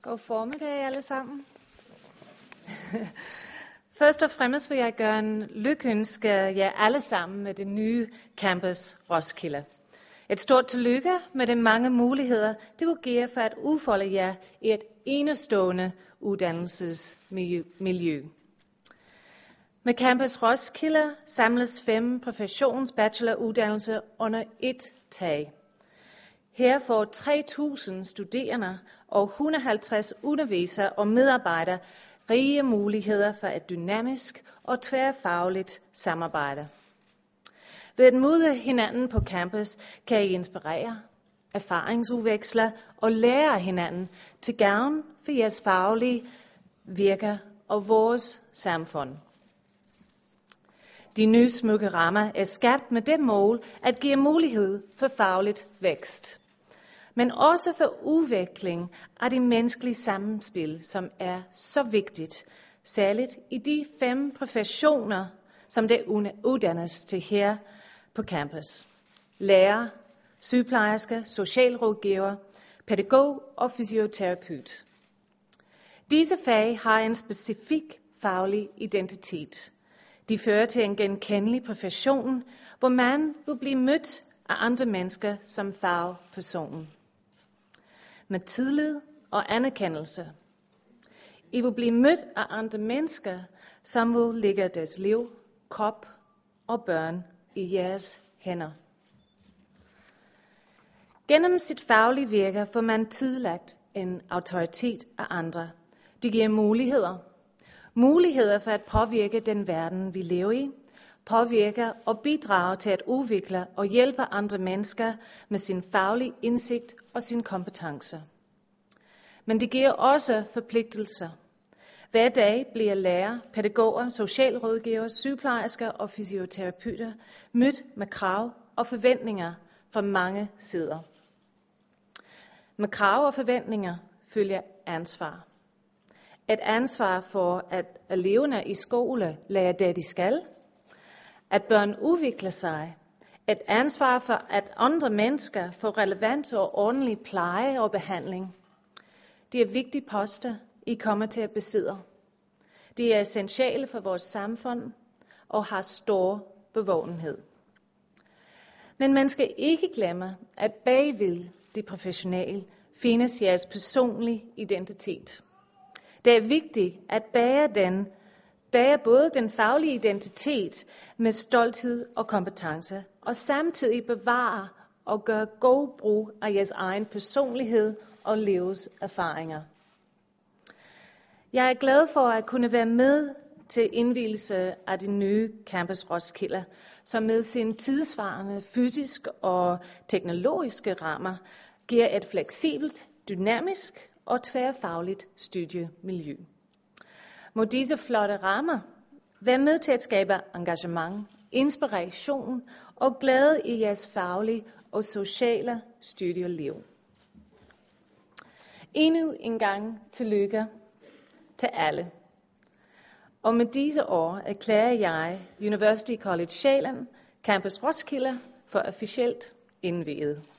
God formiddag alle sammen. Først og fremmest vil jeg gøre en lykønske jer alle sammen med det nye campus Roskilde. Et stort tillykke med de mange muligheder, det vil give for at udfolde jer i et enestående uddannelsesmiljø. Med campus Roskilde samles 5 professionsbacheloruddannelser under ét tag. Her får 3.000 studerende og 150 undervisere og medarbejdere rige muligheder for et dynamisk og tværfagligt samarbejde. Ved at møde hinanden på campus kan I inspirere, erfaringsudveksle og lære hinanden til gavn for jeres faglige virke og vores samfund. De nye smukke rammer er skabt med det mål at give mulighed for fagligt vækst, men også for udvikling af det menneskelige samspil, som er så vigtigt, særligt i de 5 professioner, som det uddannes til her på campus. Lærer, sygeplejerske, socialrådgiver, pædagog og fysioterapeut. Disse fag har en specifik faglig identitet. De fører til en genkendelig profession, hvor man vil blive mødt af andre mennesker som fagperson. Med tillid og anerkendelse. I vil blive mødt af andre mennesker, som vil lægge deres liv, krop og børn i jeres hænder. Gennem sit faglige virke får man tillagt en autoritet af andre. Det giver muligheder. Muligheder for at påvirke den verden, vi lever i. Påvirke og bidrage til at udvikle og hjælpe andre mennesker med sin faglige indsigt og sin kompetence. Men det giver også forpligtelser. Hver dag bliver lærere, pædagoger, socialrådgivere, sygeplejersker og fysioterapeuter mødt med krav og forventninger fra mange sider. Med krav og forventninger følger ansvar. Et ansvar for, at eleverne i skole lærer det, de skal. At børn udvikler sig. Et ansvar for, at andre mennesker får relevant og ordentlig pleje og behandling. Det er vigtige poster, I kommer til at besidde. De er essentielle for vores samfund og har stor bevågenhed. Men man skal ikke glemme, at bagved det professionelle findes jeres personlige identitet. Det er vigtigt at bære både den faglige identitet med stolthed og kompetence, og samtidig bevare og gøre god brug af jeres egen personlighed og livserfaringer. Jeg er glad for at kunne være med til indvielse af det nye campus Roskilde, som med sine tidsvarende fysiske og teknologiske rammer giver et fleksibelt, dynamisk og tværfagligt studiemiljø. Må disse flotte rammer være med til at skabe engagement, inspiration og glæde i jeres faglige og sociale studieliv. Endnu en gang tillykke til alle. Og med disse ord erklærer jeg University College Sjælland, Campus Roskilde for officielt indviet.